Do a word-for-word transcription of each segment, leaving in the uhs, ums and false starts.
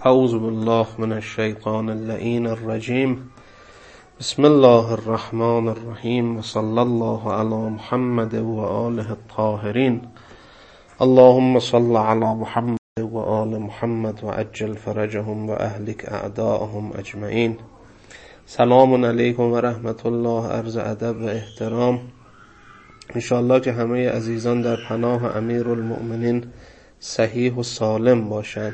اعوذ بالله من الشیطان اللعین الرجیم. بسم الله الرحمن الرحیم و صلی الله علی محمد و آله الطاهرین. اللهم صل علی محمد و آل محمد و عجل فرجهم و اهلک اعداءهم اجمعین. سلام علیکم و رحمت الله، عرض ادب و احترام. انشاءالله که همه عزیزان در پناه امیرالمؤمنین صحیح و سالم باشند.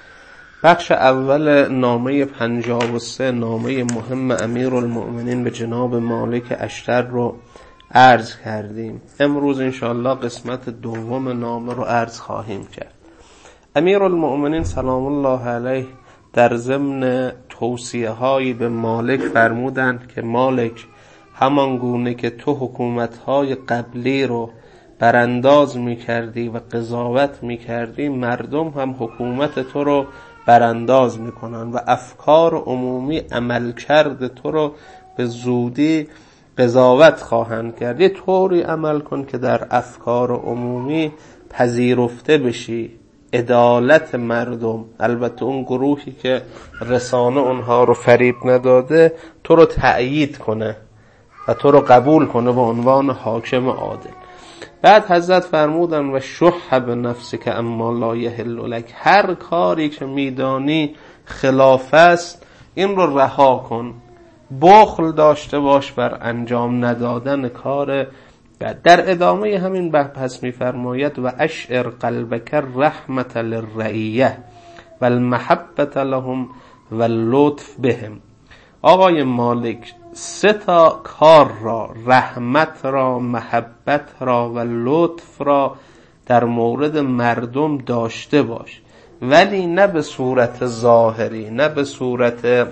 بخش اول نامه پنجاه و سه، نامه مهم امیرالمؤمنین به جناب مالک اشتر رو عرض کردیم. امروز انشاءالله قسمت دوم نامه رو عرض خواهیم کرد. امیرالمؤمنین سلام الله علیه در ضمن توصیه هایی به مالک فرمودند که مالک، همان گونه که تو حکومت های قبلی رو برانداز می کردی و قضاوت می کردی، مردم هم حکومت تو رو برانداز می کنن و افکار عمومی عمل کرده تو رو به زودی قضاوت خواهند کرد. یه طوری عمل کن که در افکار عمومی پذیرفته بشی. عدالت مردم، البته اون گروهی که رسانه اونها رو فریب نداده، تو رو تأیید کنه و تو رو قبول کنه به عنوان حاکم عادل. بعد حضرت فرمودن و شح به نفسی که اما لا یحل لک، هر کاری که میدانی خلاف است این رو رها کن. بخل داشته باش بر انجام ندادن کار بعد. در ادامه همین بحث میفرماید و اشعر قلبک رحمت للرعیه و المحبت لهم و لطف بهم. آقای مالک، سه تا کار را، رحمت را، محبت را و لطف را در مورد مردم داشته باش، ولی نه به صورت ظاهری، نه به صورت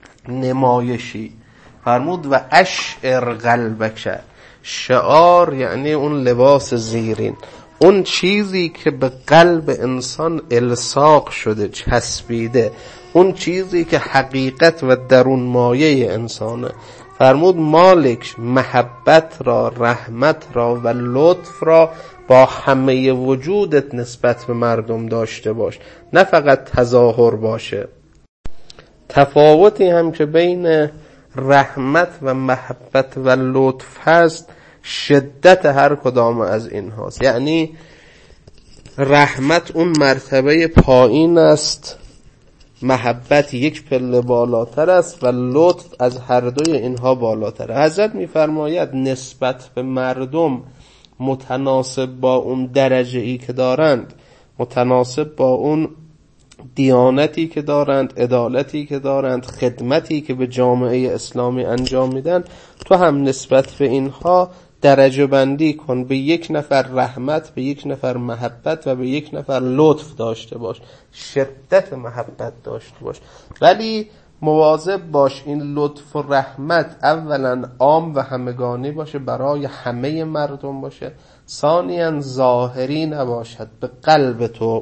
نمایشی. فرمود و اشعر قلبک. شعار یعنی اون لباس زیرین، اون چیزی که به قلب انسان الصاق شده، چسبیده، اون چیزی که حقیقت و درون مایه انسانه. فرمود مالک، محبت را، رحمت را و لطف را با همه وجودت نسبت به مردم داشته باش، نه فقط تظاهر باشه. تفاوتی هم که بین رحمت و محبت و لطف هست، شدت هر کدام از این هاست. یعنی رحمت اون مرتبه پایین است، محبت یک پله بالاتر است و لطف از هر دوی اینها بالاتر. حضرت میفرماید نسبت به مردم متناسب با اون درجه ای که دارند، متناسب با اون دیانتی که دارند، عدالتی که دارند، خدمتی که به جامعه اسلامی انجام میدن، تو هم نسبت به اینها درجه بندی کن. به یک نفر رحمت، به یک نفر محبت و به یک نفر لطف داشته باش، شدت محبت داشته باش، ولی مواظب باش این لطف و رحمت اولا عام و همگانی باشه، برای همه مردم باشه، ثانیاً ظاهری نباشد، به قلب تو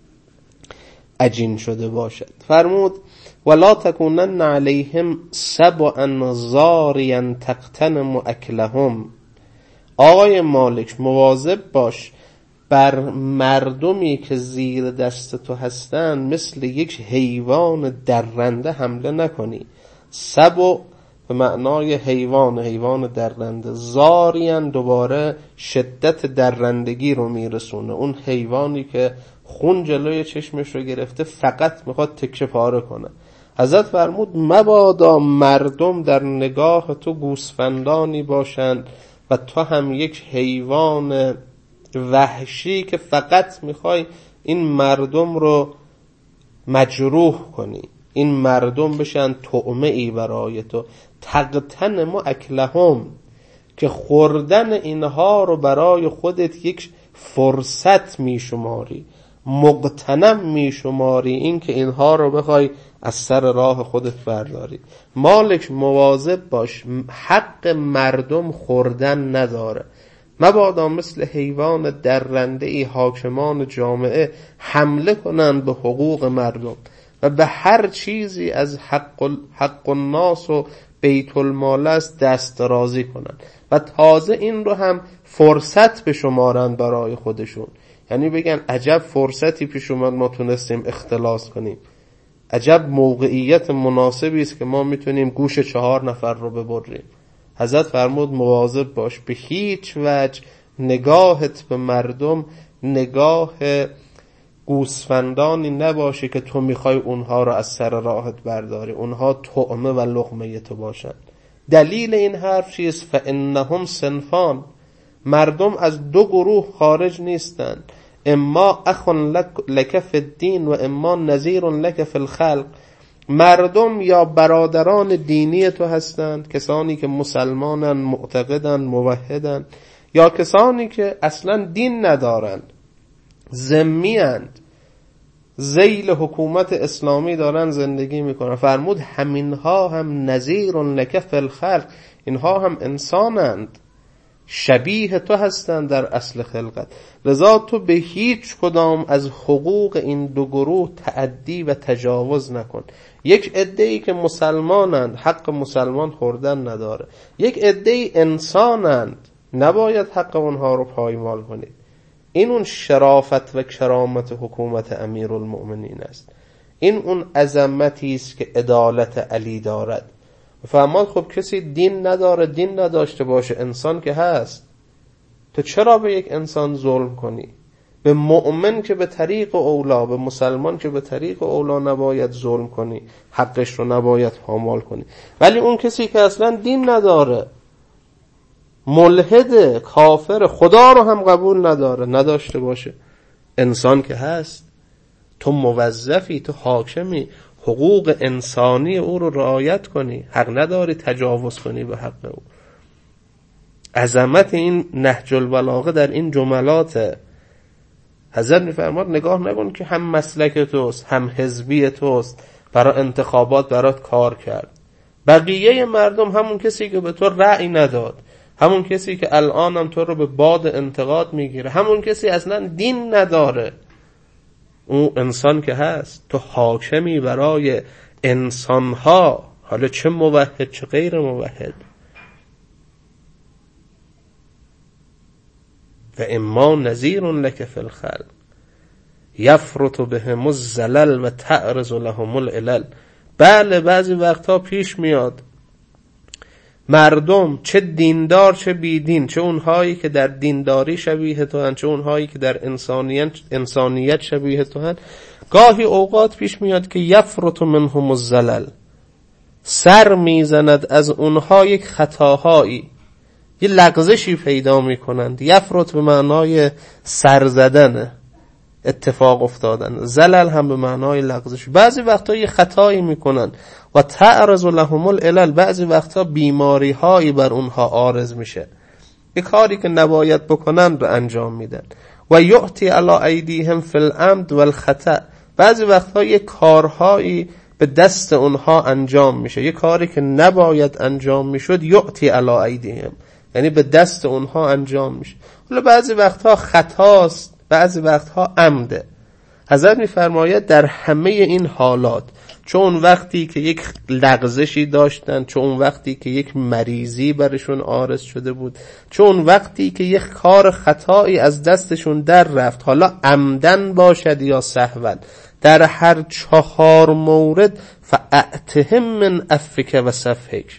عجین شده باشد. فرمود ولا تکونن علیهم سبعا ضاریا تغتنم اکلهم. آقای مالک، مواظب باش بر مردمی که زیر دست تو هستن مثل یک حیوان درنده حمله نکنی. سبع به معنای حیوان، حیوان درنده. زارین دوباره شدت درندگی رو میرسونه، اون حیوانی که خون جلوی چشمش رو گرفته فقط میخواد تکه پاره کنه. حضرت فرمود مبادا مردم در نگاه تو گوسفندانی باشند و تو هم یک حیوان وحشی که فقط میخوای این مردم رو مجروح کنی، این مردم بشن طعمه ای برای تو. تغتنم اکلهم، که خوردن اینها رو برای خودت یک فرصت میشماری، مغتنم میشماری، این که اینها رو بخوای از سر راه خودت برداری. مالک، مواظب باش، حق مردم خوردن نداره. مبادا مثل حیوان درنده ای حاکمان جامعه حمله کنند به حقوق مردم و به هر چیزی از حق, حق الناس و بیت المال است دست درازی کنند و تازه این رو هم فرصت بشمارند برای خودشون. یعنی بگن عجب فرصتی پیش اومد ما تونستیم اختلاس کنیم، عجب موقعیت مناسبی است که ما میتونیم گوش چهار نفر رو ببریم. حضرت فرمود مواظب باش به هیچ وجه نگاهت به مردم نگاه گوسفندانی نباشی که تو میخوای اونها رو از سر راهت برداری، اونها طعمه و لقمه تو باشن. دلیل این حرف چیست؟ فانهم صنفان، مردم از دو گروه خارج نیستند، اما اخ لک فی الدین و اما نذیر لک فی الخلق. مردم یا برادران دینی تو هستند، کسانی که مسلمانن، معتقدن، موحدن، یا کسانی که اصلا دین ندارند، ذمی‌اند، ذیل حکومت اسلامی دارن زندگی میکنن. فرمود همینها هم نذیر لک فی الخلق، اینها هم انسانند، شبیه تو هستند در اصل خلقت. لذا تو به هیچ کدام از حقوق این دو گروه تعدی و تجاوز نکن. یک عده‌ای که مسلمانند حق مسلمان خوردن نداره، یک عده‌ای انسانند نباید حق اونها رو پایمال کنید. این اون شرافت و کرامت حکومت امیرالمؤمنین است. این اون عظمتی است که عدالت علی دارد. فرمود خب کسی دین نداره، دین نداشته باشه، انسان که هست، تو چرا به یک انسان ظلم کنی؟ به مؤمن که به طریق اولا، به مسلمان که به طریق اولا نباید ظلم کنی، حقش رو نباید پامال کنی. ولی اون کسی که اصلا دین نداره، ملحد، کافر، خدا رو هم قبول نداره، نداشته باشه، انسان که هست، تو موظفی، تو حاکمی، حقوق انسانی او رو رعایت کنی، حق نداری تجاوز کنی به حق او. عظمت این نهج البلاغه در این جملات. حضرت میفرماد نگاه نکن که هم مسلک توست، هم حزبی توست، برای انتخابات برات کار کرد. بقیه مردم همون کسی که به تو رأی نداد، همون کسی که الان هم تو رو به باد انتقاد میگیره، همون کسی اصلا دین نداره، اون انسان که هست، تو حاکمی برای انسانها، حالا چه موحد چه غیر موحد. و اما نذیر لک فی الخلق یفرط بهم الزلل و تعرض لهم العلل. بله بعضی وقتها پیش میاد مردم، چه دیندار چه بیدین، چه اونهایی که در دینداری شبیه تو هن، چه اونهایی که در انسانیت انسانیت شبیه تو هن، گاهی اوقات پیش میاد که یفرط منهم الزلل، سر میزند از اونها یک خطاهایی، یه لغزشی پیدا میکنند. یفرط به معنای سر زدن، اتفاق افتادن، زلل هم به معنای لغزش. بعضی وقتا یه خطایی میکنن و تعرض لهم العلل، بعضی وقتا بیماری هایی بر اونها عارض میشه، یه کاری که نباید بکنن رو انجام میدن. و یعطی علی ایدیهم فی العمد والخطأ، بعضی وقتا یه کارهایی به دست اونها انجام میشه، یه کاری که نباید انجام میشد، یعطی علی ایدیهم، یعنی به دست اونها انجام میشه. حالا بعضی وقتها خطاست، بعضی وقتها عمده. حضرت میفرماید در همه این حالات، چون وقتی که یک لغزشی داشتن، چون وقتی که یک مریضی برشون عارض شده بود، چون وقتی که یک کار خطایی از دستشون در رفت، حالا عمدن باشد یا سهوا، در هر چهار مورد فاعتهم من عفوک و صفحک،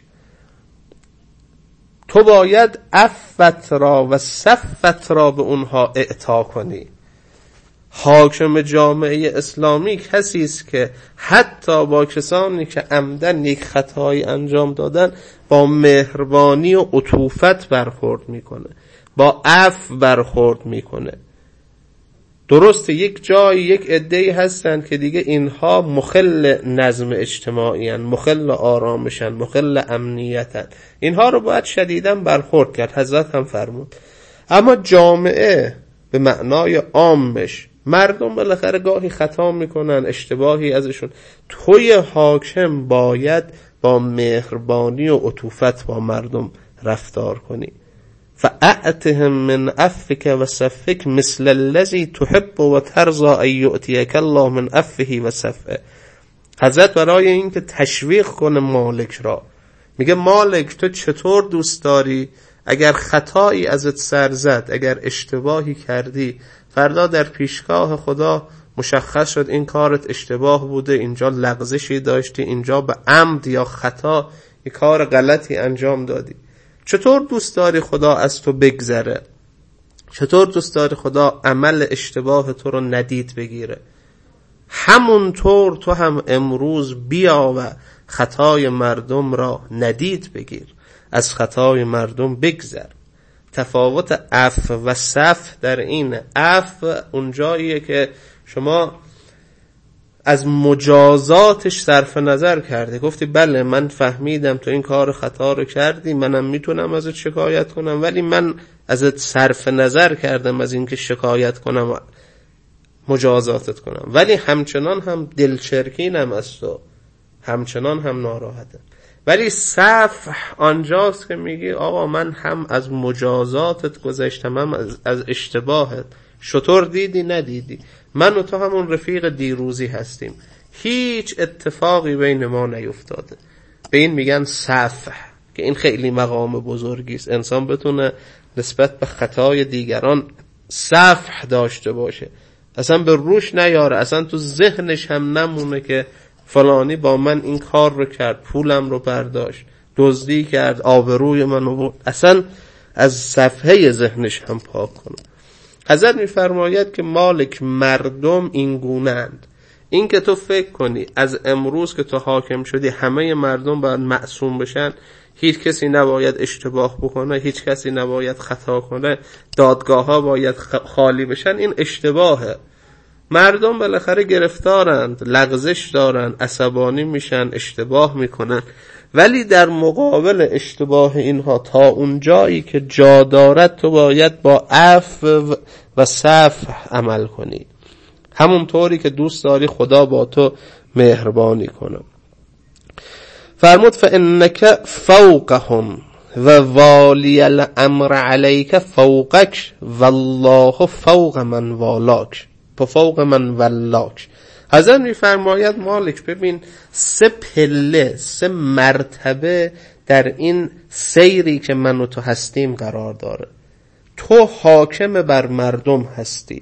تو باید عفوت را و صفت را به اونها اعطا کنی. حاکم جامعه اسلامی کسی است که حتی با کسانی که عمدن یک خطایی انجام دادن با مهربانی و عطوفت برخورد میکنه، با عفو برخورد میکنه. درسته یک جای یک عده‌ای هستن که دیگه اینها مخل نظم اجتماعی هستند، مخل آرامشن، مخل امنیتن، اینها رو باید شدیداً برخورد کرد. حضرت هم فرمود. اما جامعه به معنای عامش، مردم بالاخره گاهی خطا میکنن، اشتباهی ازشون، توی حاکم باید با مهربانی و عطوفت با مردم رفتار کنی. فاعتهم من عفوک و صفحک مثل الذی تحب و ترضى ان یؤتیک الله من عفوه و صفحه. حضرت برای این که تشویق کنه مالک را، میگه مالک تو چطور دوست داری اگر خطایی ازت سر زد، اگر اشتباهی کردی، فردا در پیشگاه خدا مشخص شد این کارت اشتباه بوده، اینجا لغزشی داشتی، اینجا به عمد یا خطا یک کار غلطی انجام دادی. چطور دوست داری خدا از تو بگذره؟ چطور دوست داری خدا عمل اشتباه تو رو ندید بگیره؟ همونطور تو هم امروز بیا و خطای مردم را ندید بگیر، از خطای مردم بگذر. تفاوت عفو و صفح در این، عفو اونجاییه که شما از مجازاتش صرف نظر کردی، گفتی بله من فهمیدم تو این کار خطا رو کردی، منم میتونم ازت شکایت کنم، ولی من ازت صرف نظر کردم از اینکه شکایت کنم مجازاتت کنم، ولی همچنان هم دلچرکینم از تو، همچنان هم ناراحتم. ولی صفح آنجاست که میگی آقا من هم از مجازاتت گذشتم، هم از, از اشتباهت. شطور دیدی ندیدی، من و تو همون رفیق دیروزی هستیم، هیچ اتفاقی بین ما نیفتاده. به این میگن صفح، که این خیلی مقام بزرگی است، انسان بتونه نسبت به خطای دیگران صفح داشته باشه، اصلا به روش نیاره، اصلا تو ذهنش هم نمونه که فلانی با من این کار رو کرد، پولم رو برداشت، دزدی کرد، آبروی منو برد، اصلا از صفحه ذهنش هم پاک کنه. حضرت میفرماید که مالک مردم این گونه‌اند. این که تو فکر کنی از امروز که تو حاکم شدی همه مردم باید معصوم بشن، هیچ کسی نباید اشتباه بکنه، هیچ کسی نباید خطا کنه، دادگاه ها باید خالی بشن، این اشتباهه. مردم بالاخره گرفتارند، لغزش دارن، عصبانی میشن، اشتباه میکنن، ولی در مقابل اشتباه اینها تا اون جایی که جا دارد تو باید با عفو و صفح عمل کنی، همون طوری که دوست داری خدا با تو مهربانی کنه. فرمود فانک فوقهم و والی الامر علیک فوقک والله فوق من والاک فوق من ولاک. حضرت میفرماید مالک ببین سه پله، سه مرتبه در این سیری که من و تو هستیم قرار داره. تو حاکم بر مردم هستی،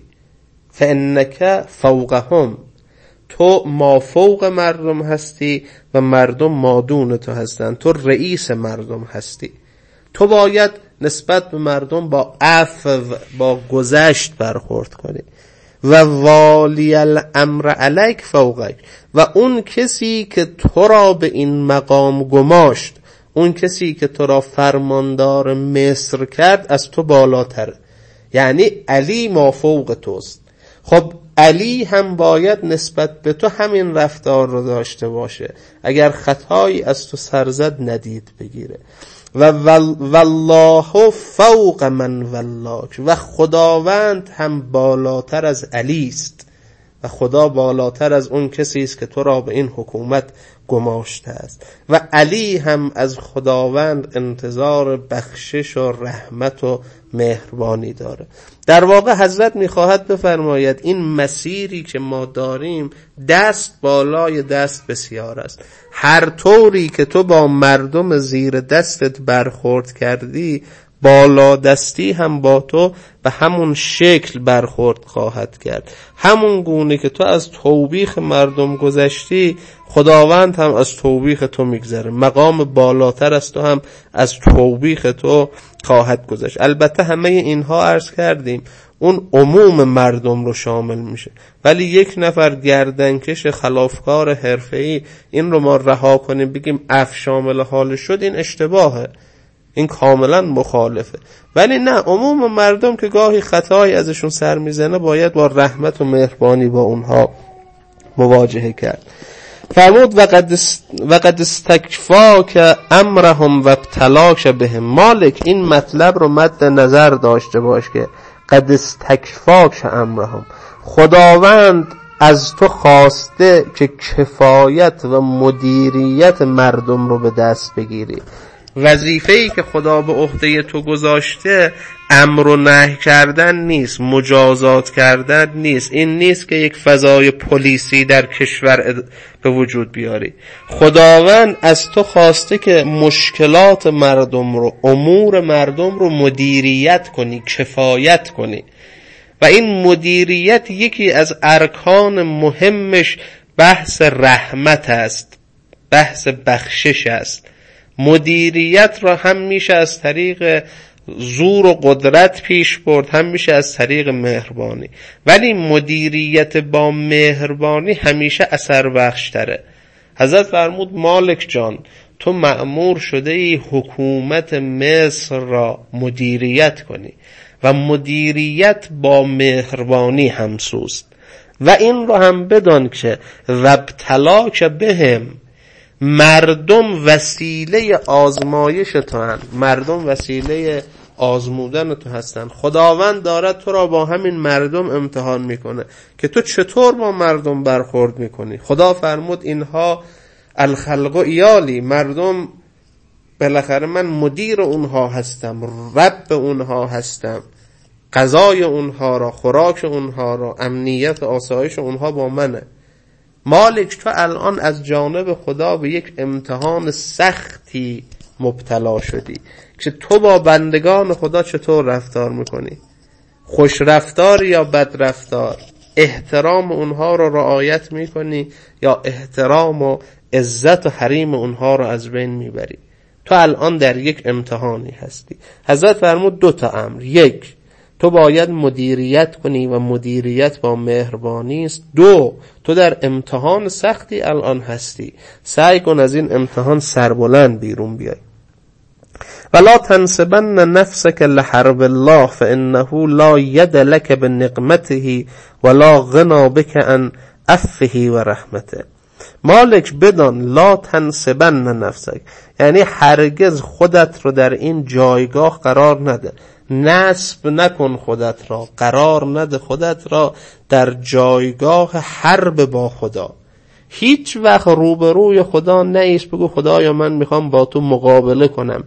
فانک فوقهم، تو ما فوق مردم هستی و مردم مادون تو هستند، تو رئیس مردم هستی. تو باید نسبت به مردم با عفو، با گذشت برخورد کنی. و والی الامر علیک فوقک، و اون کسی که تو را به این مقام گماشت، اون کسی که تو را فرماندار مصر کرد از تو بالاتره، یعنی علی ما فوق توست. خب علی هم باید نسبت به تو همین رفتار رو داشته باشه، اگر خطایی از تو سرزد ندید بگیره. و والله فوق من ولاک، و خداوند هم بالاتر از علی است، و خدا بالاتر از اون کسی است که تو را به این حکومت گماشته است. و علی هم از خداوند انتظار بخشش و رحمت و مهربانی داره. در واقع حضرت میخواهد بفرماید این مسیری که ما داریم دست بالای دست بسیار است. هر طوری که تو با مردم زیر دستت برخورد کردی، بالا دستی هم با تو به همون شکل برخورد خواهد کرد. همون گونه که تو از توبیخ مردم گذشتی، خداوند هم از توبیخ تو میگذره، مقام بالاتر از تو هم از توبیخ تو خواهد گذشت. البته همه اینها عرض کردیم اون عموم مردم رو شامل میشه، ولی یک نفر گردنکش خلافکار حرفه‌ای این رو ما رها کنیم بگیم عفو شامل حال شد، این اشتباهه، این کاملا مخالفه. ولی نه، عموم مردم که گاهی خطایی ازشون سر میزنه باید با رحمت و مهربانی با اونها مواجهه کرد. فرمود وقد وقد استکفاک امرهم و ابتلاک بهم. مالک این مطلب رو مد نظر داشته باش که قد استکفاک امرهم، خداوند از تو خواسته که کفایت و مدیریت مردم رو به دست بگیری. وظیفه‌ای که خدا به عهده تو گذاشته امر و نهی کردن نیست، مجازات کردن نیست، این نیست که یک فضای پلیسی در کشور به وجود بیاری. خداوند از تو خواسته که مشکلات مردم رو، امور مردم رو مدیریت کنی، کفایت کنی. و این مدیریت یکی از ارکان مهمش بحث رحمت است، بحث بخشش است. مدیریت را هم میشه از طریق زور و قدرت پیش برد، هم میشه از طریق مهربانی، ولی مدیریت با مهربانی همیشه اثر بخش تره. حضرت فرمود مالک جان تو مأمور شده ای حکومت مصر را مدیریت کنی و مدیریت با مهربانی همسوست. و این رو هم بدان که وابتلاک بهم، مردم وسیله آزمایش تو هستند، مردم وسیله آزمودن تو هستن. خداوند دارد تو را با همین مردم امتحان میکنه که تو چطور با مردم برخورد میکنی. خدا فرمود اینها الخلق ایالی، مردم بالاخره من مدیر اونها هستم، رب اونها هستم، غذای اونها را، خوراک اونها را، امنیت و آسایش اونها با منه. مالک تو الان از جانب خدا به یک امتحان سختی مبتلا شدی که تو با بندگان خدا چطور رفتار میکنی، خوش رفتار یا بد رفتار، احترام اونها رو رعایت میکنی یا احترام و عزت و حریم اونها رو از بین میبری. تو الان در یک امتحانی هستی. حضرت فرمود دو تا امر، یک تو باید مدیریت کنی و مدیریت با مهربانی است. دو تو در امتحان سختی الان هستی، سعی کن از این امتحان سربلند بیرون بیای. ولا تنسبن نفسك لحرب الله فانه لا ید لك بنقمته ولا غنا بك عن عفوه و رحمته. مالک بدان لا تنسبن نفسک، یعنی هرگز خودت رو در این جایگاه قرار نده، نسب نکن خودت را، قرار نده خودت را در جایگاه حرب با خدا. هیچ وقت روبروی خدا نیست بگو خدایا من میخوام با تو مقابله کنم،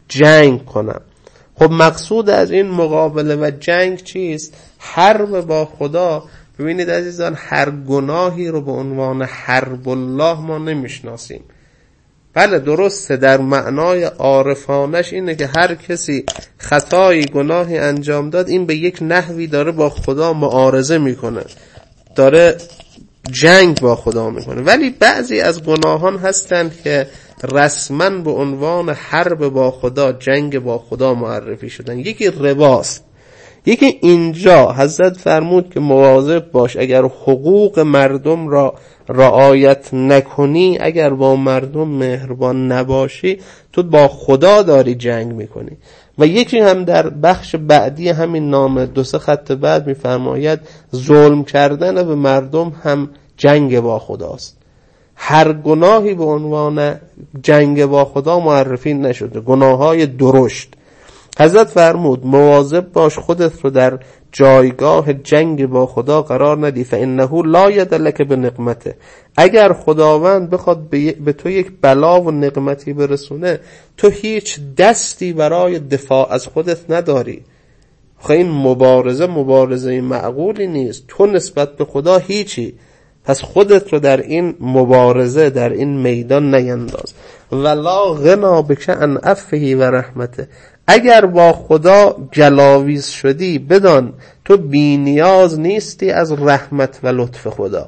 جنگ کنم. خب مقصود از این مقابله و جنگ چیست؟ حرب با خدا. ببینید عزیزان، هر گناهی رو به عنوان حرب الله ما نمیشناسیم. بله درسته، در معنای عارفانش اینه که هر کسی خطایی گناهی انجام داد این به یک نحوی داره با خدا معارضه میکنه، داره جنگ با خدا میکنه. ولی بعضی از گناهان هستند که رسما به عنوان حرب با خدا، جنگ با خدا معرفی شدن. یکی رباست. یکی اینجا حضرت فرمود که مواظب باش اگر حقوق مردم را رعایت نکنی، اگر با مردم مهربان نباشی، تو با خدا داری جنگ میکنی. و یکی هم در بخش بعدی همین نامه دو سه خط بعد میفرماید ظلم کردن به مردم هم جنگ با خداست. هر گناهی به عنوان جنگ با خدا معرفی نشده، گناههای درشت. حضرت فرمود مواظب باش خودت رو در جایگاه جنگ با خدا قرار ندی. فانه لا ید لک بنقمته، اگر خداوند بخواد به تو یک بلا و نقمتی برسونه، تو هیچ دستی برای دفاع از خودت نداری. خب این مبارزه مبارزه معقولی نیست، تو نسبت به خدا هیچی، پس خودت رو در این مبارزه، در این میدان نینداز. ولا غنا بک عن عفوه و رحمته، اگر با خدا جلاویز شدی بدان تو بی نیاز نیستی از رحمت و لطف خدا.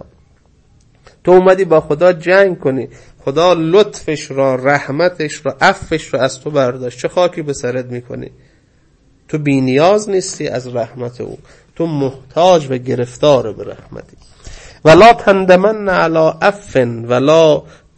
تو اومدی با خدا جنگ کنی، خدا لطفش را، رحمتش را، عفوش را از تو برداشت، چه خاکی به سرت میکنی؟ تو بی نیاز نیستی از رحمت او، تو محتاج و گرفتار به رحمتی. ولا تندمن علی عفو ولا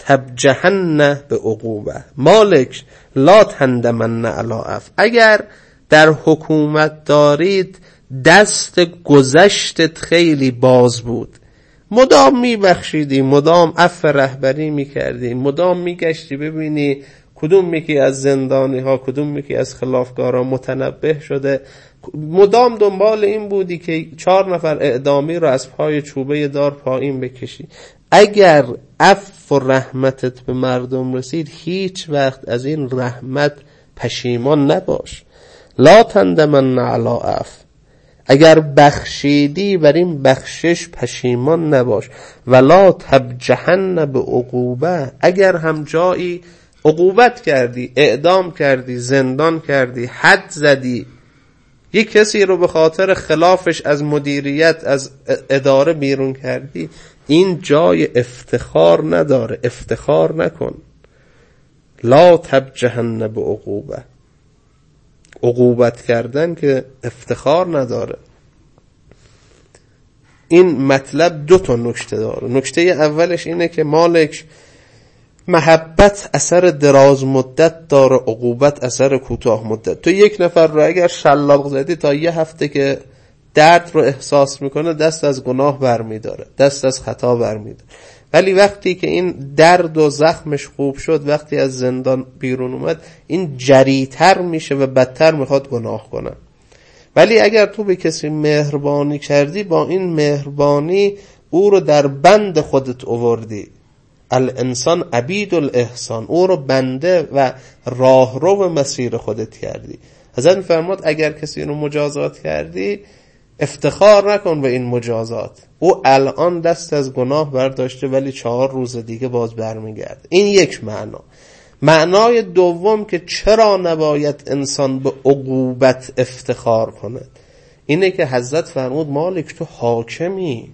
تبجحن به عقوبه. مالک لا تندمن علی عفو، اگر در حکومت دارید دست گذشتت خیلی باز بود، مدام میبخشیدی، مدام عفو رهبری میکردی، مدام میگشتی ببینی کدوم یکی از زندانی ها، کدوم یکی از خلافکارا متنبه شده، مدام دنبال این بودی که چهار نفر اعدامی رو از پای چوبه دار پایین بکشی. اگر عفو و رحمتت به مردم رسید، هیچ وقت از این رحمت پشیمان نباش. لا تندمن علی عفو، اگر بخشیدی بر این بخشش پشیمان نباش. ولا تبجحن به عقوبه، اگر هم جایی عقوبت کردی، اعدام کردی، زندان کردی، حد زدی، یک کسی رو به خاطر خلافش از مدیریت از اداره بیرون کردی، این جای افتخار نداره. افتخار نکن. لا تبجحن به عقوبه. عقوبت کردن که افتخار نداره. این مطلب دو تا نکته داره. نکته اولش اینه که مالک محبت اثر دراز مدت داره، عقوبت اثر کوتاه مدت. تو یک نفر رو اگر شلاق زدی تا یه هفته که درد رو احساس میکنه دست از گناه برمیداره، دست از خطا برمیداره، ولی وقتی که این درد و زخمش خوب شد، وقتی از زندان بیرون اومد، این جریتر میشه و بدتر میخواد گناه کنه. ولی اگر تو به کسی مهربانی کردی، با این مهربانی او رو در بند خودت آوردی. الانسان عبید الاحسان، او رو بنده و راهرو به مسیر خودت کردی. حضرت فرمود اگر کسی رو مجازات کردی، افتخار نکن به این مجازات. او الان دست از گناه برداشته ولی چهار روز دیگه باز برمیگرده. این یک معنا. معنای دوم که چرا نباید انسان به عقوبت افتخار کند، اینه که حضرت فرمود مالک تو حاکمی.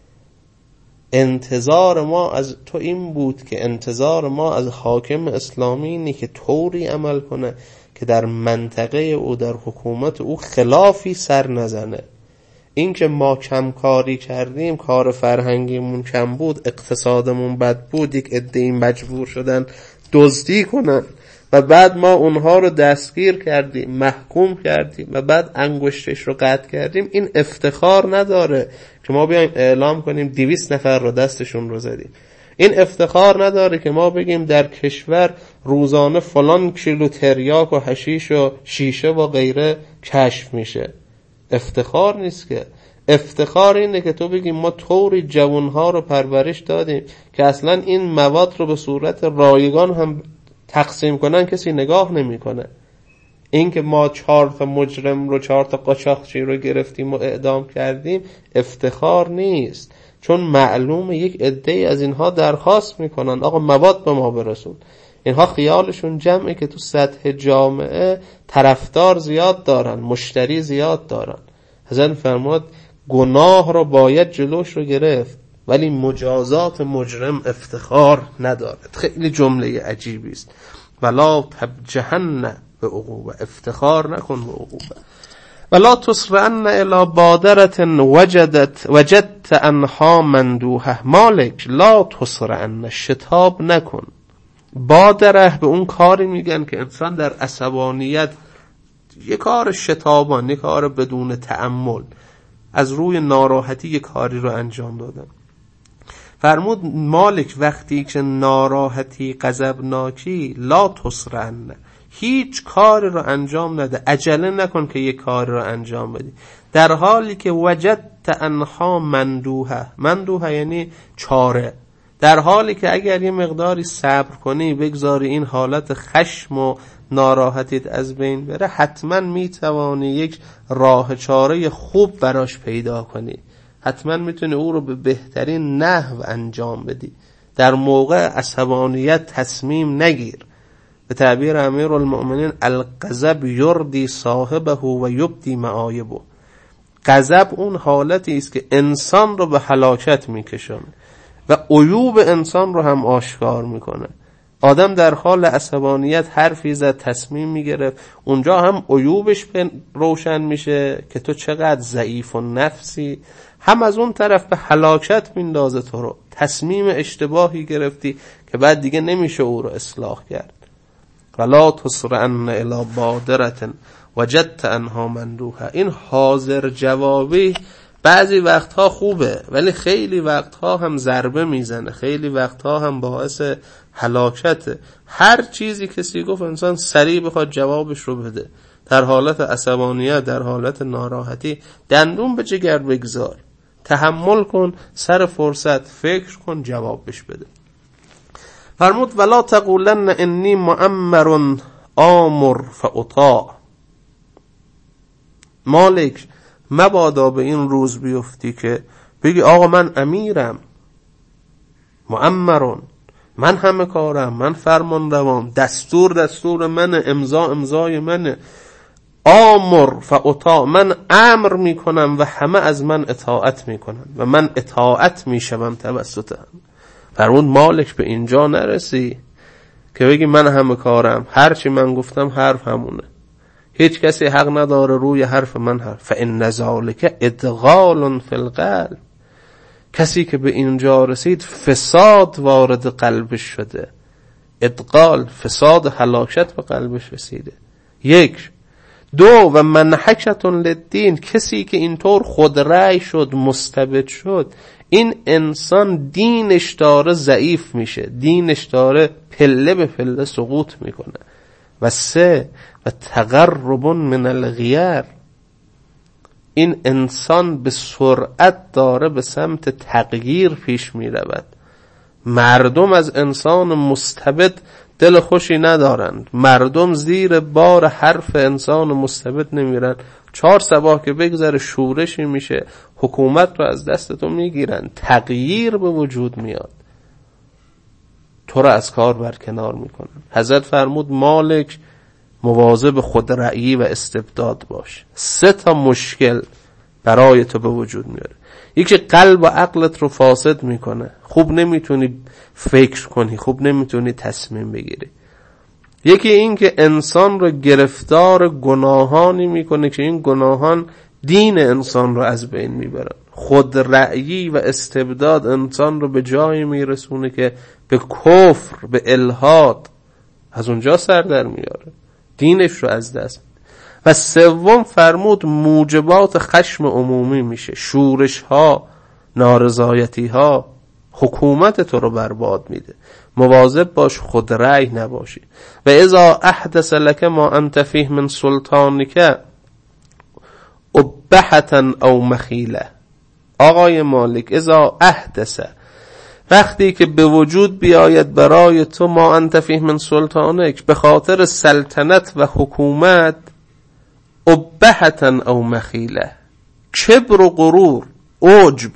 انتظار ما از تو این بود که انتظار ما از حاکم اسلامی اینه که طوری عمل کنه که در منطقه او، در حکومت او خلافی سر نزنه. این که ما کم کاری کردیم، کار فرهنگیمون کم بود، اقتصادمون بد بود، یک عده‌ای مجبور شدن دزدی کنن و بعد ما اونها رو دستگیر کردیم، محکوم کردیم و بعد انگشتش رو قطع کردیم، این افتخار نداره که ما بیایم اعلام کنیم دویست نفر رو دستشون رو زدیم. این افتخار نداره که ما بگیم در کشور روزانه فلان کیلو تریاک و حشیش و شیشه و غیره کشف میشه. افتخار نیست که. افتخار اینه که تو بگیم ما طوری جوانها رو پرورش دادیم که اصلا این مواد رو به صورت رایگان هم تقسیم کنن کسی نگاه نمیکنه. این که ما چهار تا مجرم رو، چهار تا قاچاقچی رو گرفتیم و اعدام کردیم، افتخار نیست، چون معلومه یک عده‌ای از اینها درخواست میکنن آقا مواد به ما برسون. اینها خیالشون جمعه که تو سطح جامعه طرفدار زیاد دارن، مشتری زیاد دارن. حضرت فرمود گناه رو باید جلوش رو گرفت، ولی مجازات مجرم افتخار ندارد. خیلی جمله عجیبی است. ولا تبجحن به عقوبه، افتخار نکن به عقوبه. ولا تسرعن الی بادرة وجدت وجدت انها مندوحه. مالک لا تسرعن، شتاب نکن. بادره به اون کاری میگن که انسان در عصبانیت، یه کار شتابان، یه کار بدون تأمل، از روی ناراحتی یه کاری رو انجام دادن. فرمود مالک وقتی که ناراحتی، غضبناکی، لا تسرعن، هیچ کار رو انجام نده، عجله نکن که یه کار رو انجام بدی، در حالی که وجدت انها مندوحه. مندوحه یعنی چاره. در حالی که اگر یه مقداری صبر کنی، بگذاری این حالت خشم و ناراحتیت از بین بره، حتما میتوانی یک راه چاره خوب براش پیدا کنی. حتما میتونی او رو به بهترین نحو انجام بدی. در موقع عصبانیت تصمیم نگیر. به تعبیر امیرالمؤمنین الغضب یردی صاحبه و یبدی معایبه. غضب اون حالتی است که انسان رو به هلاکت میکشونه و عیوب انسان رو هم آشکار میکنه. آدم در حال عصبانیت حرفی زد، تصمیم میگرفت، اونجا هم عیوبش روشن میشه که تو چقدر ضعیف و نفسی، هم از اون طرف به هلاکت میندازه تو رو. تصمیم اشتباهی گرفتی که بعد دیگه نمیشه او رو اصلاح کرد. ولا تسرعن الی بادرة وجدت انها مندوحه. این حاضر جوابی بعضی وقتها خوبه، ولی خیلی وقتها هم ضربه میزنه، خیلی وقتها هم باعث هلاکته. هر چیزی کسی گفت انسان سریع بخواد جوابش رو بده، در حالت عصبانیت، در حالت ناراحتی، دندون به جگر بگذار، تحمل کن، سر فرصت فکر کن، جوابش بده. فرمود ولا تقولن انی مؤمر آمر فاطاع. مالک مبادا به این روز بیفتی که بگی آقا من امیرم، مؤمرون، من همه کارم، من فرمان روام، دستور دستور منه، امضا امضای منه. آمر فاطاع، من امر میکنم و همه از من اطاعت میکنن و من اطاعت میشم توسط هم. فرمود مالک به اینجا نرسی که بگی من همه کارم، هرچی من گفتم حرف همونه، هیچ کسی حق نداره روی حرف من حرف. فإن ذلک ادغال فی القلب، کسی که به اینجا رسید فساد وارد قلبش شده. ادغال، فساد، هلاکت به قلبش رسیده. یک. دو، و منحکت للدین، کسی که اینطور خود رأی شد، مستبد شد، این انسان دینش داره ضعیف میشه، دینش داره پله به پله سقوط میکنه. و سه، و تقرب من الغیر، این انسان به سرعت داره به سمت تغییر پیش میرود. مردم از انسان مستبد دل خوشی ندارند، مردم زیر بار حرف انسان مستبد نمیرن. چهار صباح که بگذره شورشی میشه، حکومت رو از دست تو میگیرن، تغییر به وجود میاد، تو رو از کار برکنار میکنن. حضرت فرمود مالک مواظب خود رأیی و استبداد باش. سه تا مشکل برای تو به وجود میاره. یکی قلب و عقلت رو فاسد میکنه، خوب نمیتونی فکر کنی، خوب نمیتونی تصمیم بگیری. یکی این که انسان رو گرفتار گناهانی میکنه که این گناهان دین انسان رو از بین میبرن. خود رأیی و استبداد انسان رو به جایی میرسونه که به کفر، به الحاد، از اونجا سر در میاره، دینش رو از دست. و سوم فرمود موجبات خشم عمومی میشه، شورش ها، نارضایتی ها، حکومت تو رو برباد میده. مواظب باش خود رأی نباشی. و اذا احدث لك ما انت فیه من سلطانک ابهتا او مخیله. آقای مالک اذا احدث، وقتی که به وجود بیاید برای تو ما انت فیه من سلطانک، به خاطر سلطنت و حکومت، ابهتا او مخیله، کبر و غرور، عجب.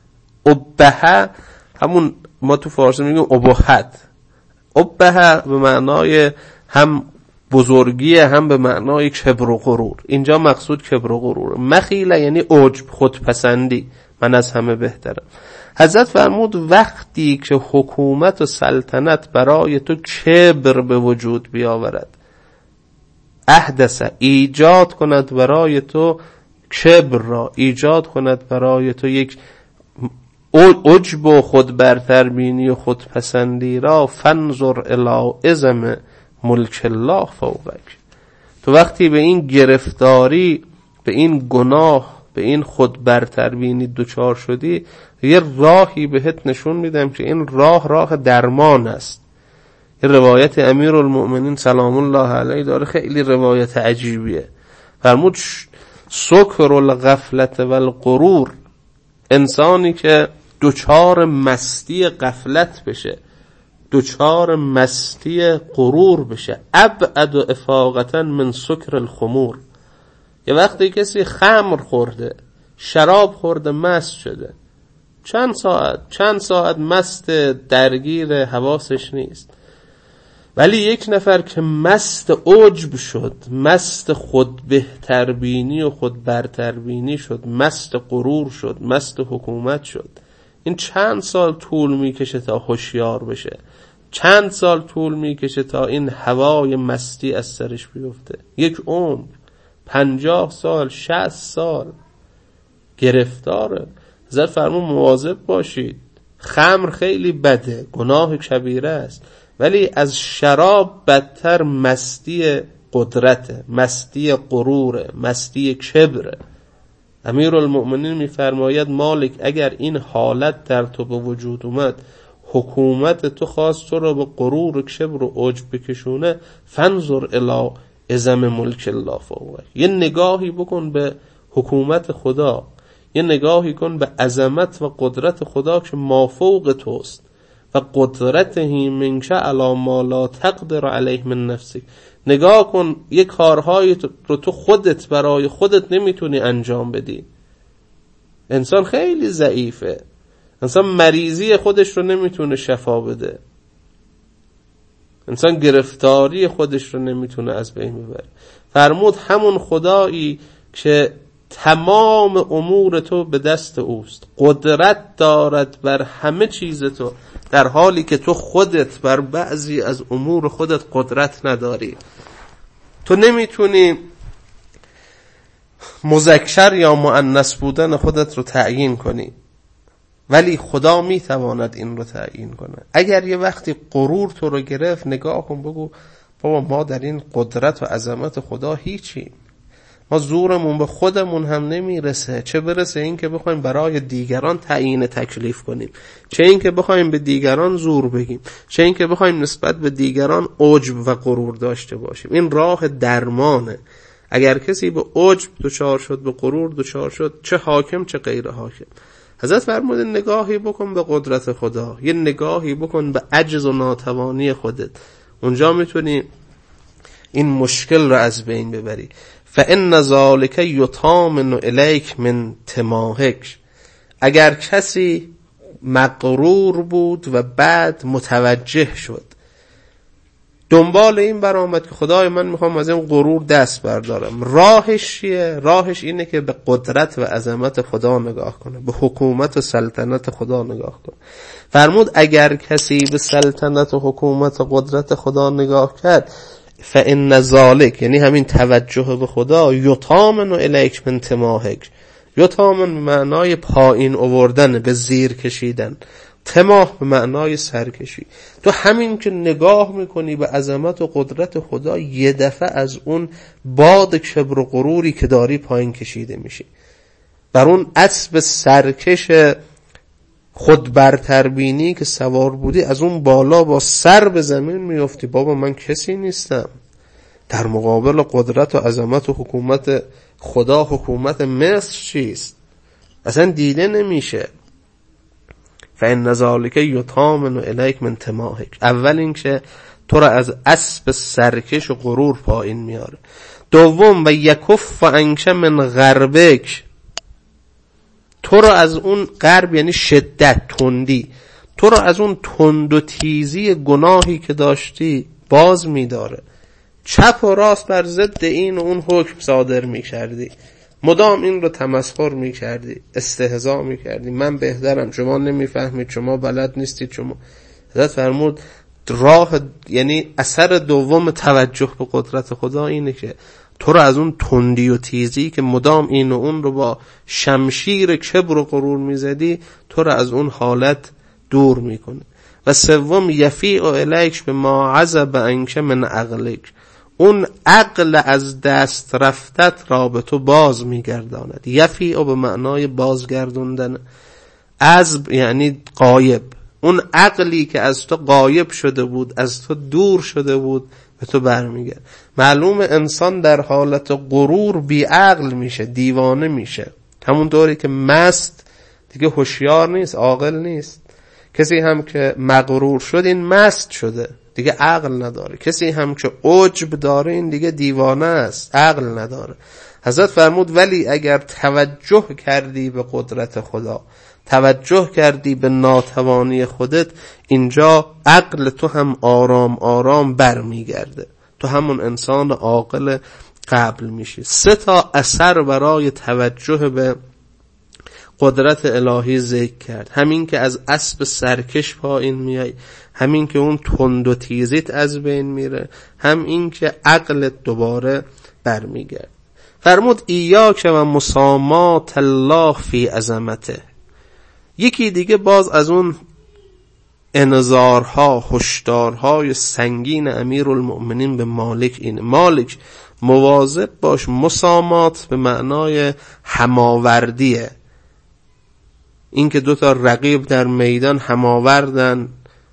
ابهه همون ما تو فارسی میگیم ابهت. ابهه به معنای هم بزرگی هم به معنای کبر و غرور. اینجا مقصود کبر و غرور. مخیله یعنی عجب، خودپسندی، من از همه بهترم. حضرت فرمود وقتی که حکومت و سلطنت برای تو کبر به وجود بیاورد، احدث، ایجاد کند برای تو کبر را، ایجاد کند برای تو یک عجب و خود برتربینی و خودپسندی را، فانظر الی عظم ملک الله فوقک. تو وقتی به این گرفتاری، به این گناه، به این خود برتربینی دوچار شدی، یه راهی بهت نشون میدم که این راه راه درمان است. این روایت امیرالمؤمنین سلام الله علیه داره، خیلی روایت عجیبیه. فرمود سکر الغفلت و الغرور، انسانی که دوچار مستی غفلت بشه، دوچار مستی غرور بشه، ابعد و افاقتا من سکر الخمور. یه وقتی کسی خمر خورده، شراب خورده، مست شده، چند ساعت چند ساعت مست، درگیر حواسش نیست. ولی یک نفر که مست عجب شد، مست خود بهتربینی و خود برتربینی شد، مست غرور شد، مست حکومت شد، این چند سال طول میکشه تا هوشیار بشه، چند سال طول میکشه تا این هوای مستی از سرش بیفته. یک عمر، پنجاه سال، شصت سال گرفتاره. حضرت فرمون مواظب باشید، خمر خیلی بده، گناه کبیره است، ولی از شراب بدتر مستی قدرته، مستی غروره، مستی کبره. امیرالمؤمنین میفرماید مالک اگر این حالت در تو به وجود اومد، حکومت تو خواست تو رو به غرور و کبر و عجب بکشونه، فانظر الی عظم ملک الله فوقک. یه نگاهی بکن به حکومت خدا، یه نگاهی کن به عظمت و قدرت خدا که مافوق توست، و قدرته منک علی ما لا تقدر علیه من نفسک. نگاه کن یه کارهایی رو تو خودت برای خودت نمیتونی انجام بدی. انسان خیلی ضعیفه، انسان مریضی خودش رو نمیتونه شفا بده. انسان گرفتاری خودش رو نمیتونه از بین ببره. فرمود همون خدایی که تمام امور تو به دست اوست، قدرت دارد بر همه چیز تو، در حالی که تو خودت بر بعضی از امور خودت قدرت نداری. تو نمیتونی مذکر یا مؤنث بودن خودت رو تعیین کنی، ولی خدا میتواند این رو تعیین کنه. اگر یه وقتی غرور تو رو گرفت، نگاه کن بگو بابا ما در این قدرت و عظمت خدا هیچیم، ما زورمون به خودمون هم نمیرسه، چه برسه این که بخوایم برای دیگران تعیین تکلیف کنیم، چه این که بخوایم به دیگران زور بگیم، چه این که بخوایم نسبت به دیگران عجب و غرور داشته باشیم. این راه درمانه. اگر کسی به عجب دچار شد، به غرور دچار شد، چه حاکم چه غیر حاکم، حضرت فرمود نگاهی بکن به قدرت خدا، یه نگاهی بکن به عجز و ناتوانی خودت، اونجا میتونی این مشکل رو از بین ببری. فإن ذلک یطامن الیک من تماهک. اگر کسی مغرور بود و بعد متوجه شد، دنبال این برآمد که خدای من میخوام از این غرور دست بردارم، راهش چیه؟ راهش اینه که به قدرت و عظمت خدا نگاه کنه، به حکومت و سلطنت خدا نگاه کنه. فرمود اگر کسی به سلطنت و حکومت و قدرت خدا نگاه کرد، فإن ذلک، یعنی همین توجه به خدا، یطامن الیک من تماهک. یطامن به معنای پایین آوردن، به زیر کشیدن، تماه به معنای سرکشی. تو همین که نگاه میکنی به عظمت و قدرت خدا، یه دفعه از اون باد کبر و غروری که داری پایین کشیده میشی، بر اون اسب سرکش خود برتربینی که سوار بودی، از اون بالا با سر به زمین میافتی. بابا من کسی نیستم در مقابل قدرت و عظمت و حکومت خدا. حکومت مصر چیست؟ اصلا دیده نمیشه. فإن ذلک یطامن الیک من تماهک. اول این که تو را از اسب سرکش و غرور پایین میاره. دوم و یکف عنک من غربک، تو را از اون غرب یعنی شدت، تندی، تو را از اون تند و تیزی گناهی که داشتی باز میداره. چپ و راست بر ضد این و اون حکم صادر میکردی، مدام این رو تمسخر میکردی، استهزا میکردی، من بهترم، شما نمیفهمید، شما بلد نیستید، شما. حضرت فرمود راه، یعنی اثر دوم توجه به قدرت خدا اینه که تو رو از اون تندی و تیزی که مدام این و اون رو با شمشیر کبر و غرور میزدی، تو رو از اون حالت دور میکنه. و سوم یفیع الیک به ما عزب عنک من عقلک، اون عقل از دست رفتت را به تو باز میگرداند. یفیع به معنای بازگردوندن، عزب یعنی غایب، اون عقلی که از تو غایب شده بود، از تو دور شده بود، به تو برمیگرد. معلوم انسان در حالت غرور بی عقل میشه، دیوانه میشه. همون طوری که مست دیگه هوشیار نیست، عاقل نیست. کسی هم که مغرور شد این مست شده، دیگه عقل نداره. کسی هم که عجب داره این دیگه دیوانه است، عقل نداره. حضرت فرمود ولی اگر توجه کردی به قدرت خدا، توجه کردی به ناتوانی خودت، اینجا عقل تو هم آرام آرام بر میگرده، تو همون انسان عاقل قبل میشی. سه تا اثر برای توجه به قدرت الهی ذکر کرد. همین که از اسب سرکش پایین میای، همین که اون تند و تیزیت از بین میره، هم این که عقلت دوباره برمیگرد. فرمود ایاک و مسامات الله فی عظمته. یکی دیگه باز از اون انذارها، هشدارهای سنگین امیرالمؤمنین به مالک اینه: مالک مواظب باش. مسامات به معنای هماوردیه، این که دو تا رقیب در میدان هماوردن،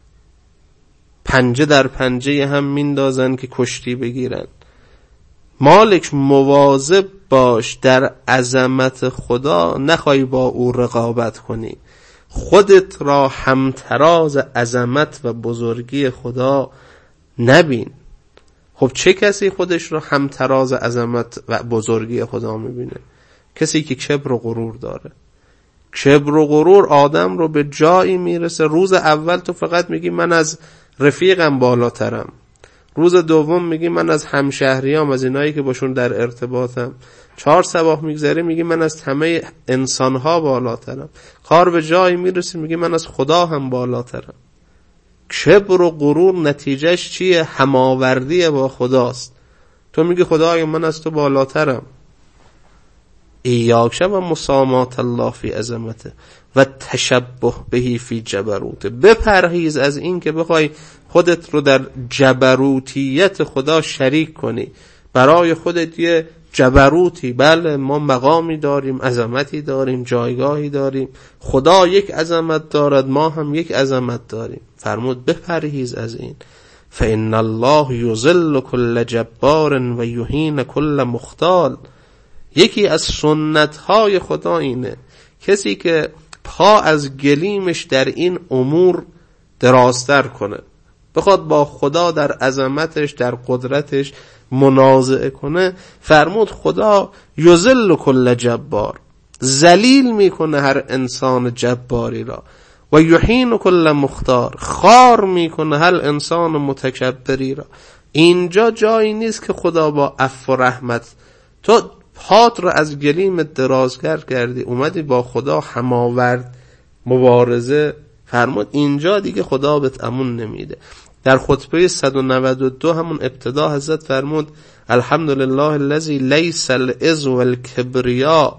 پنجه در پنجه هم میندازن که کشتی بگیرن. مالک مواظب باش در عظمت خدا نخوای با او رقابت کنی، خودت را همتراز عظمت و بزرگی خدا نبین. خب چه کسی خودش را همتراز عظمت و بزرگی خدا میبینه؟ کسی که کبر و غرور داره. کبر و غرور آدم رو به جایی میرسه، روز اول تو فقط میگی من از رفیقم بالاترم، روز دوم میگی من از همشهریام، از اینایی که باشون در ارتباطم. چهار صباح میگذره میگی من از همه انسانها بالاترم. کار به جایی میرسی میگی من از خدا هم بالاترم. کبر و غرور نتیجهش چیه؟ هماوردی با خداست. تو میگی خدایا من از تو بالاترم. ایاک و مسامات الله فی عظمته و تشبه بهی فی جبروته. بپرهیز از این که بخوای خودت رو در جبروتیت خدا شریک کنی، برای خودت یه جبروتی. بله ما مقامی داریم، عظمتی داریم، جایگاهی داریم، خدا یک عظمت دارد، ما هم یک عظمت داریم. فرمود بپرهیز از این. فإن الله یذل کل جبار و یهین کل مختال. یکی از سنت‌های خدا اینه کسی که پا از گلیمش در این امور درازتر کنه، بخواد با خدا در عظمتش در قدرتش منازعه کنه، فرمود خدا یذل کل جبار، ذلیل میکنه هر انسان جباری را، و یهین کل مختار، خار میکنه هر انسان متکبری را. اینجا جایی نیست که خدا با عفو و رحمت تو پات رو از گلیمت درازگر کردی اومدی با خدا هماورد مبارزه. فرمود اینجا دیگه خدا بهت امون نمیده. در خطبه صد و نود و دو همون ابتدا حضرت فرمود الحمدلله الذی لیس العز والکبریا،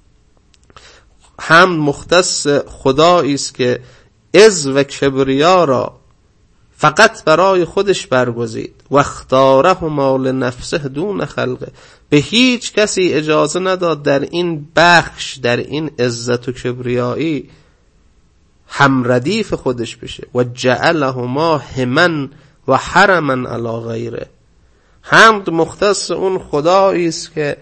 حمد مختص خدایی است که عز و کبریا را فقط برای خودش برگزید و اختارهما لنفسه دون خلقه، به هیچ کسی اجازه نداد در این بخش در این عزت و کبریایی همردیف خودش بشه. و جعلهما همن و حرمن علی غیره. حمد مختص اون خدایی است که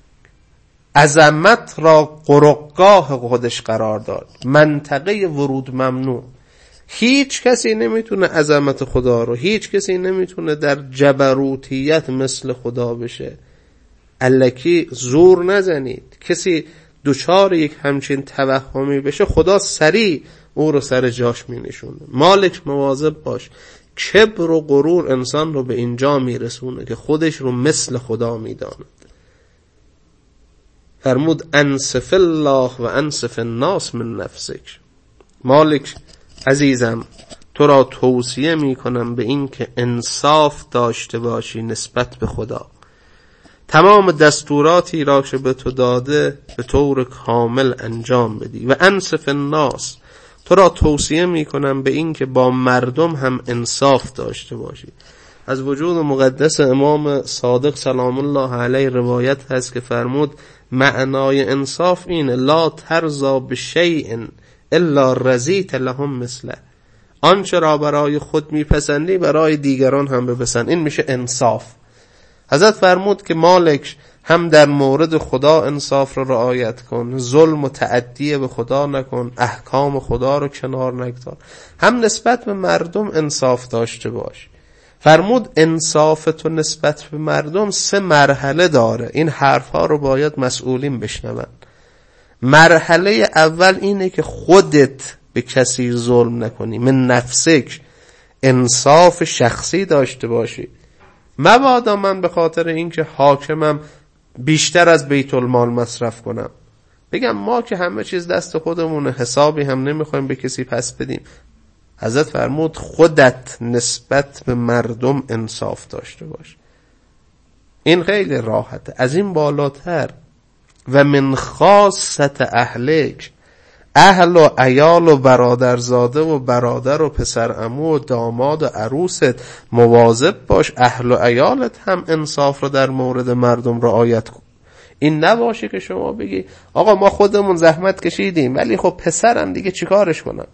عظمت را قرقگاه خودش قرار داد، منطقه ورود ممنوع. هیچ کسی نمیتونه عظمت خدا رو، هیچ کسی نمیتونه در جبروتیت مثل خدا بشه. الکی زور نزنید. کسی دوچار یک همچین توهمی بشه خدا سریع او رو سر جاش می نشونه. مالک مواظب باش. کبر و غرور انسان رو به اینجا می رسونه که خودش رو مثل خدا می داند. فرمود انصف الله و انصف الناس من نفسک. مالک عزیزم تو را توصیه می کنم به این که انصاف داشته باشی نسبت به خدا. تمام دستوراتی را که به تو داده به طور کامل انجام بدی. و انصف الناس، تو را توصیه می کنم به این که با مردم هم انصاف داشته باشی. از وجود مقدس امام صادق سلام الله علیه روایت هست که فرمود معنای انصاف اینه لا ترضا بشیء الا رضیت لهم مثله. آنچه را برای خود میپسندی برای دیگران هم بپسند. این میشه انصاف. حضرت فرمود که مالک هم در مورد خدا انصاف رو رعایت کن، ظلم و تعدی به خدا نکن، احکام خدا رو کنار نگذار، هم نسبت به مردم انصاف داشته باش. فرمود انصاف تو نسبت به مردم سه مرحله داره. این حرفها رو باید مسئولین بشنون. مرحله اول اینه که خودت به کسی ظلم نکنی، من نفسک، انصاف شخصی داشته باشی. مبادا من به خاطر اینکه حاکمم بیشتر از بیت المال مصرف کنم بگم ما که همه چیز دست خودمونه، حسابی هم نمیخوایم به کسی پس بدیم. حضرت فرمود خودت نسبت به مردم انصاف داشته باش. این خیلی راحته. از این بالاتر و من خاصت اهلک، اهل و عیال و برادرزاده و برادر و پسر عمو و داماد و عروست مواظب باش اهل و عیالت هم انصاف رو در مورد مردم رعایت کن. این نباشه که شما بگی آقا ما خودمون زحمت کشیدیم ولی خب پسرم دیگه چیکارش کنم،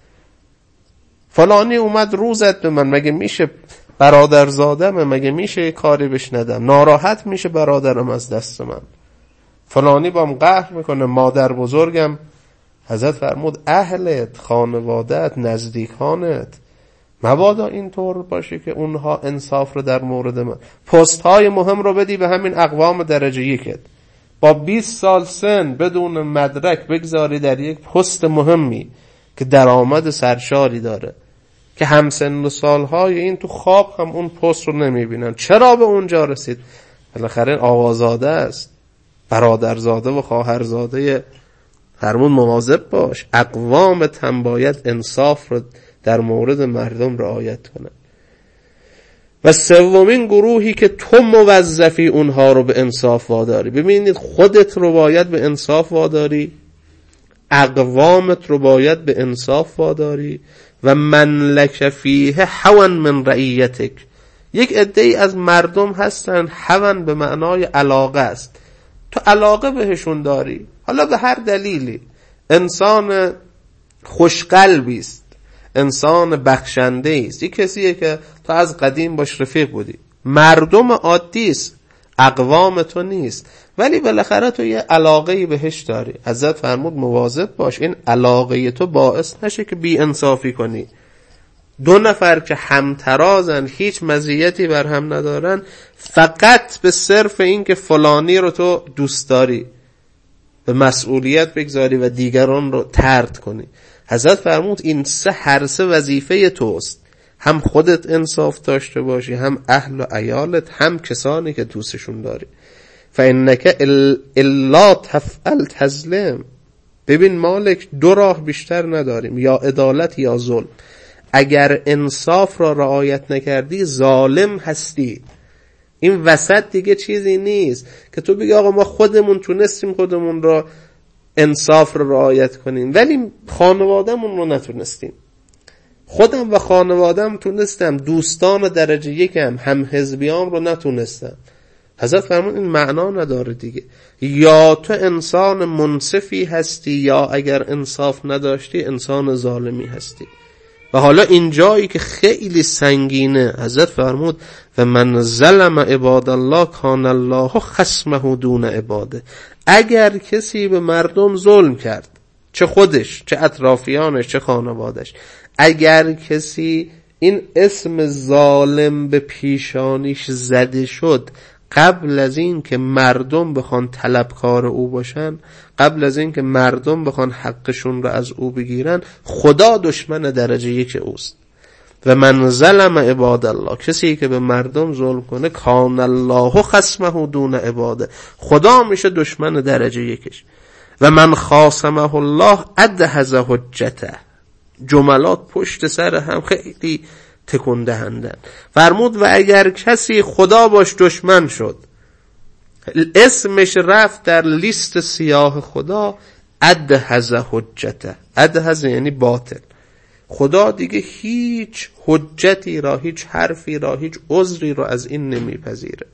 فلانی اومد روزت به من، مگه میشه برادرزادمه، مگه میشه کاری بش ندم، ناراحت میشه برادرم از دست من، فلانی بام قهر میکنه، مادر بزرگم. حضرت فرمود اهلت، خانوادت، نزدیکانت مبادا اینطور باشه که اونها انصاف رو در مورد من. پست های مهم رو بدی به همین اقوام درجه یکت، با بیست سال سن بدون مدرک بگذاری در یک پست مهمی که درآمد سرشاری داره. که همسن و سالهای این تو خواب هم اون پست رو نمیبینن. چرا به اونجا رسید؟ بالاخره آقازاده است، برادرزاده و خواهرزاده. فرمود مواظب باش، اقوام تن باید انصاف رو در مورد مردم رعایت کنن. و سومین گروهی که تو موظفی اونها رو به انصاف واداری. ببینید خودت رو باید به انصاف واداری، اقوامت رو باید به انصاف واداری و من لک فیه حوا من رعیتک. یک عده‌ای از مردم هستن، حوا به معنای علاقه است، تو علاقه بهشون داری، حالا به هر دلیلی. انسان خوشقلبی است، انسان بخشنده است، یک کسیه که تو از قدیم باش رفیق بودی، مردم عادی است، اقوام تو نیست، ولی بالاخره تو یه علاقه‌ای بهش داری. حضرت فرمود مواظب باش این علاقه تو باعث نشه که بی انصافی کنی. دو نفر که همترازن، هیچ مزیتی بر هم ندارن، فقط به صرف این که فلانی رو تو دوست داری به مسئولیت بگذاری و دیگران رو طرد کنی. حضرت فرمود این سه هر سه وظیفه توست، هم خودت انصاف داشته باشی، هم اهل و عیالت، هم کسانی که دوستشون داری. فانک الا تفعل تظلم. ببین مالک، دو راه بیشتر نداریم، یا عدالت یا ظلم. اگر انصاف را رعایت نکردی ظالم هستی. این وسط دیگه چیزی نیست که تو بگی آقا ما خودمون تونستیم خودمون را انصاف را رعایت کنیم ولی خانوادهمون رو نتونستیم. خودم و خانوادم تونستم، دوستان درجه یکم، هم حزبیام رو نتونستم. حضرت فرمود این معنا نداره دیگه. یا تو انسان منصفی هستی، یا اگر انصاف نداشتی انسان ظالمی هستی. و حالا این جایی که خیلی سنگینه، حضرت فرمود و من ظلم عباد الله کان الله خصمه دون عباده. اگر کسی به مردم ظلم کرد، چه خودش، چه اطرافیانش، چه خانوادش، اگر کسی این اسم ظالم به پیشانیش زده شد قبل از این که مردم بخوان طلبکار او باشن، قبل از این که مردم بخوان حقشون رو از او بگیرن، خدا دشمن درجه یک اوست. و من ظلم عباد الله، کسی که به مردم ظلم کنه، کان الله خصمه دون عباده، خدا میشه دشمن درجه یکش. و من خاصمه الله ادهز حجته. جملات پشت سر هم خیلی تکون دهندن. فرمود و اگر کسی خدا باش دشمن شد، اسمش رفت در لیست سیاه خدا، ادهز حجته. ادهز یعنی باطل. خدا دیگه هیچ حجتی را، هیچ حرفی را، هیچ عذری را از این نمیپذیره.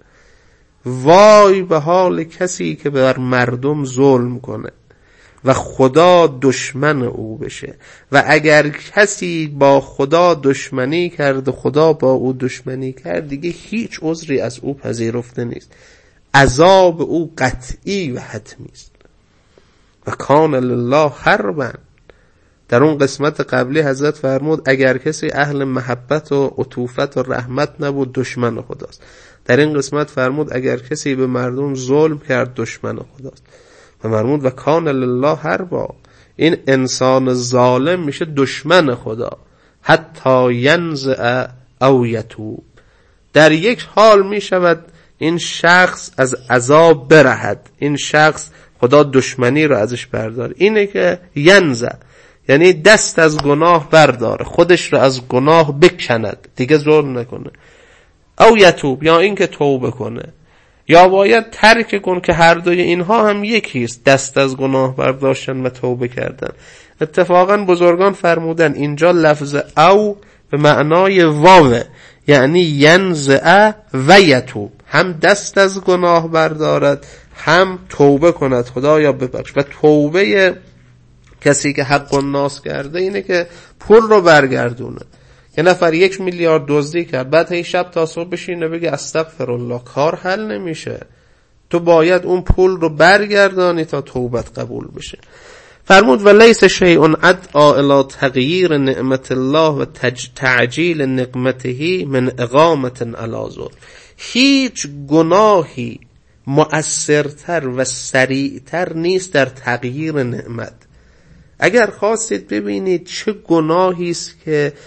وای به حال کسی که بر مردم ظلم کنه و خدا دشمن او بشه. و اگر کسی با خدا دشمنی کرد و خدا با او دشمنی کرد، دیگه هیچ عذری از او پذیرفته نیست، عذاب او قطعی و حتمی است. و کان لله حربا. در اون قسمت قبلی حضرت فرمود اگر کسی اهل محبت و عطوفت و رحمت نبود دشمن خداست. در این قسمت فرمود اگر کسی به مردم ظلم کرد دشمن خداست. و فرمود و کان لله حربا. این انسان ظالم میشه دشمن خدا، حتی ینزع او یتوب. در یک حال میشود این شخص از عذاب برهد، این شخص خدا دشمنی رو ازش برداره. اینه که ینزع یعنی دست از گناه برداره، خودش رو از گناه بکند، دیگه ظلم نکنه. او یتوب یا این که توبه کنه، یا باید ترک کن، که هر دوی اینها هم یکیست، دست از گناه برداشتن و توبه کردن. اتفاقا بزرگان فرمودن اینجا لفظ او به معنای واو، یعنی ینزع و یتوب، هم دست از گناه بردارد هم توبه کند خدایا ببخش. و توبه کسی که حق الناس کرده اینه که پول رو برگردونه. یه نفر یک میلیارد دزدی کرد، بعد هی شب تا صبح بشینه بگه استغفرالله، کار حل نمیشه. تو باید اون پول رو برگردانی تا توبت قبول بشه. فرمود و لیس شیء ادعا الی تغییر نعمت الله و تعجیل نقمته من اقامت علی ظلم. هیچ گناهی مؤثرتر و سریعتر نیست در تغییر نعمت. اگر خواستید ببینید چه گناهی است که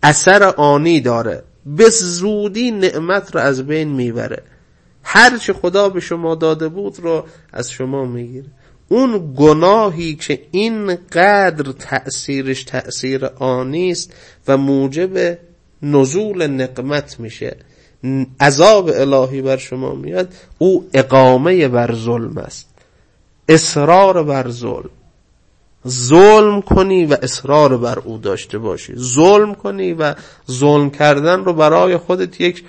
اثر آنی داره، به زودی نعمت رو از بین میبره. هر چی خدا به شما داده بود رو از شما میگیره. اون گناهی که اینقدر تأثیرش تأثیر آنی است و موجب نزول نقمت میشه، عذاب الهی بر شما میاد، او اقامه بر ظلم است، اصرار بر ظلم. ظلم کنی و اصرار بر او داشته باشی، ظلم کنی و ظلم کردن رو برای خودت یک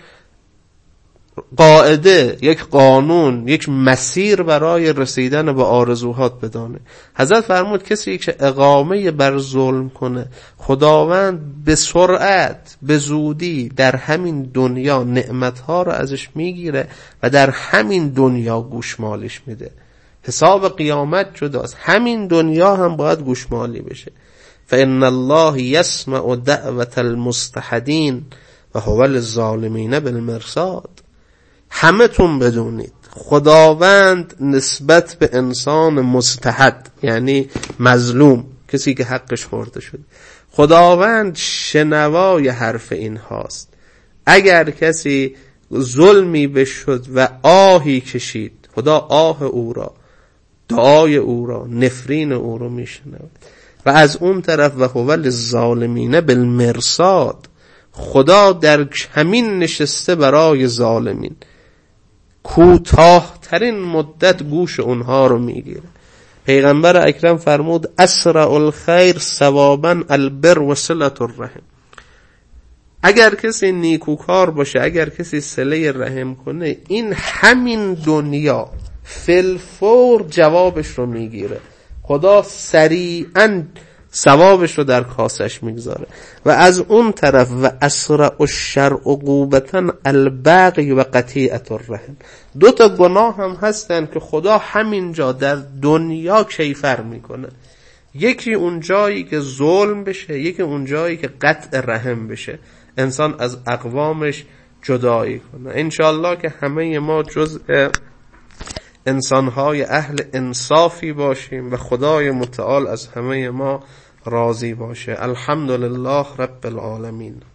قاعده، یک قانون، یک مسیر برای رسیدن به آرزوهات بدانه. حضرت فرمود کسی که اقامه بر ظلم کنه، خداوند به سرعت، به زودی در همین دنیا نعمتها رو ازش میگیره و در همین دنیا گوشمالش میده. حساب قیامت جداست، همین دنیا هم باید گوشمالی بشه. فإن الله يسمع دعوة المستحدین و هو للظالمین بالمرصاد. همه تون بدونید خداوند نسبت به انسان مستحد، یعنی مظلوم، کسی که حقش خورده شده، خداوند شنوای حرف این هاست. اگر کسی ظلمی بشد و آهی کشید، خدا آه او را، دعای او را، نفرین او را میشنود. و از اون طرف و هو للظالمین بالمرصاد، خدا در کمین نشسته برای ظالمین، کوتاه ترین مدت گوش اونها رو میگیره. پیغمبر اکرم فرمود اسرع الخیر ثوابا البر و صلة الرحم. اگر کسی نیکوکار باشه، اگر کسی صله رحم کنه، این همین دنیا فی‌الفور جوابش رو میگیره. خدا سریعا ثوابش رو در کاسش میگذاره. و از اون طرف و اسرع الشرع عقوبتا البغی و قطیعة الرحم. دو تا گناه هم هستن که خدا همینجا در دنیا کیفر میکنه. یکی اون جایی که ظلم بشه، یکی اون جایی که قطع رحم بشه، انسان از اقوامش جدایی کنه. انشاءالله که همه ما جزء انسانهای اهل انصافی باشیم و خدای متعال از همه ما راضی باشه. الحمدلله رب العالمین.